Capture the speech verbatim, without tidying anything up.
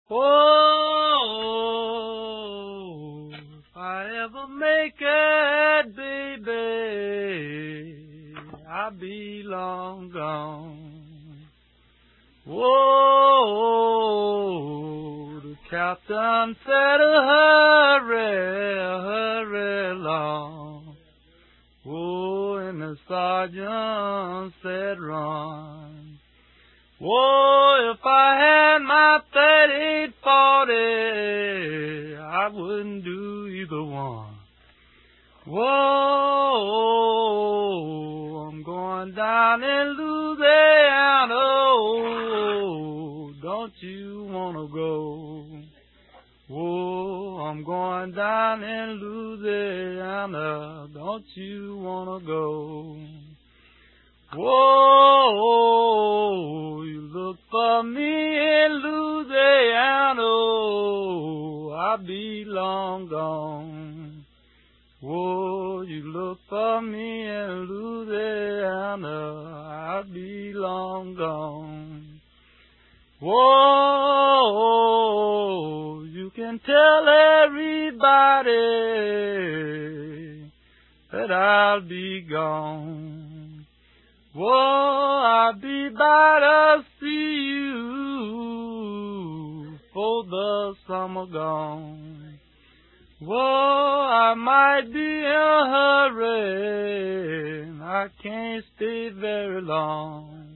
Oh, if I ever make it, baby, I'll be long gone. Whoa, the captain said, hurry, hurry along. Whoa, and the sergeant said, run. Whoa, if I had my thirty forty, I wouldn't do either one. Whoa, I'm going down in Louisiana. Oh, don't you wanna go? Whoa, I'm going down in Louisiana. Don't you wanna go? Whoa, you look for me in Louisiana, I'll be long gone. Whoa, you look for me in Louisiana, I'll be long gone. Whoa, you can tell everybody that I'll be gone. Whoa, I'll be by to see you for the summer gone. Whoa, I might be in a hurry, I can't stay very long.